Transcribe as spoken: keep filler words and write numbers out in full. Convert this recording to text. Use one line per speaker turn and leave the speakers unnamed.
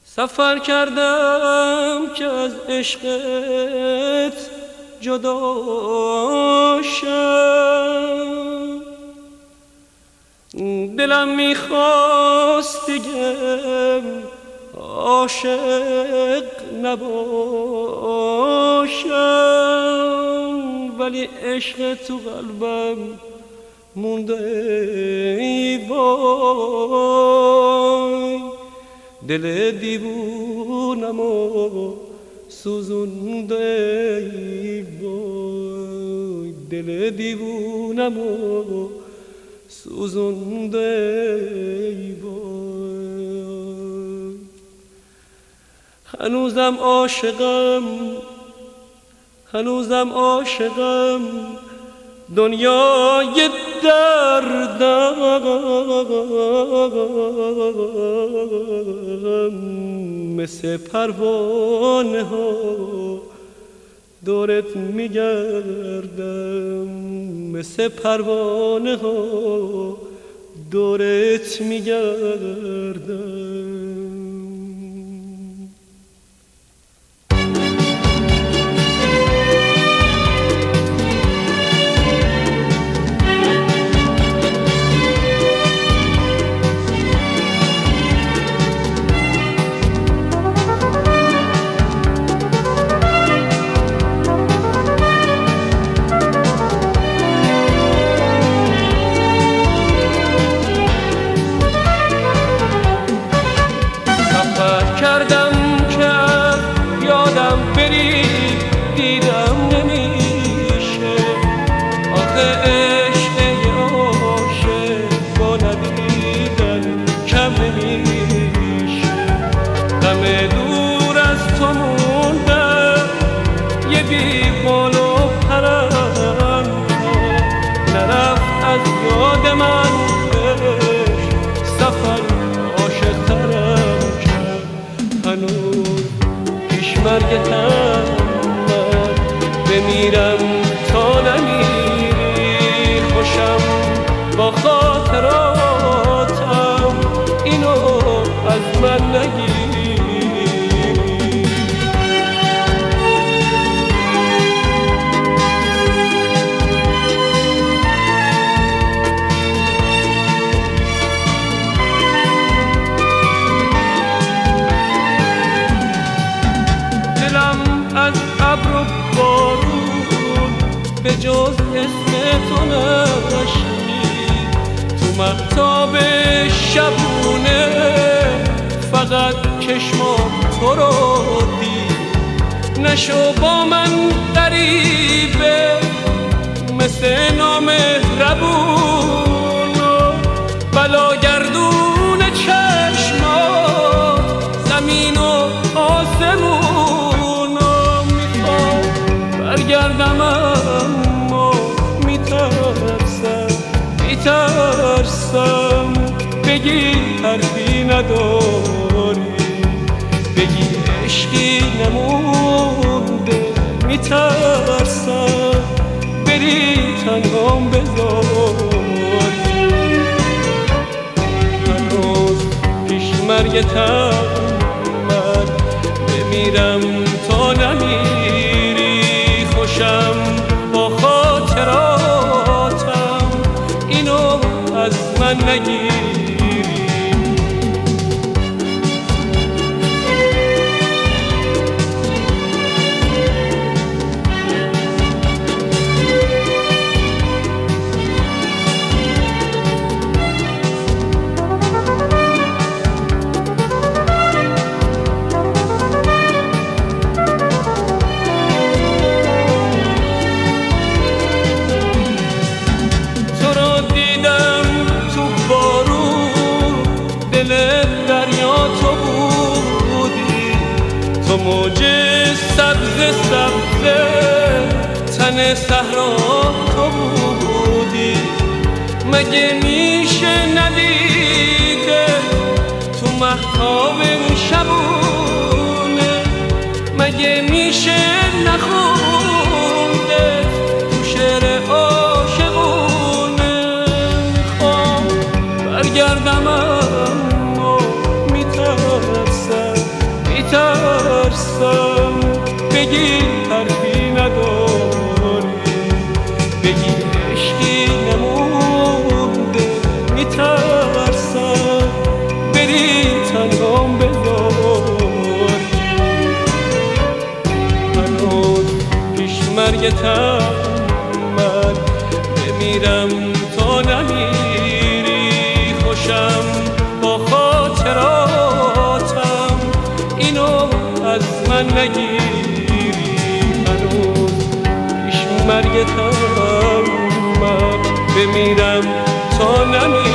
سفر کردم که از عشقت جدا شم، دلم میخواست دیگه عاشق نباشم، ولی عشق تو قلبم مونده ای وای، دل دیوونم و سوزونده ای وای، دل دیوونم و سوزونده ای وای. هنوزم عاشقم، هنوزم عاشقم، دنیای دردم، مثل پروانه ها دورت میگردم، مثل پروانه ها دورت میگردم. مرگتم من بمیرم تا نمیری، خوشم با خاطراتم، اینو از من نگیری. به جز اسم تو نشنید تو مهتاب شبونه، فقط چشمام تو رو دید. نشو با من غریبه مثل نامهربون و بلاگردون چشمات، زمین و آسمون و میخوام برگردم اما میترسم، میترسم بگی حرفی نداری، بگی عشقی نمونده، میترسم بری تنهام بذاری. هنوز پیش مرگتم من بمیرم تا نمیری، خوشم با خاطراتم، اینو از من نگیری. تو موج سبز سبز تن صحرا تو بودی، مگه میشه ندیده تو مهتاب شبونه، مگه میشه نخونده تو شعر عاشقونه. میخوام برگردم اما میترسم بپرسم بگی حرفی نداری، بگی عشقی نمونده میترسم بری تنهام بذاری. هنوز پیش مرگتم من بمیرم تا نمیری، خوشم با خاطراتم اینو از من نگیری. هنوز پیش مرگتم من بمیرم تا نمیری.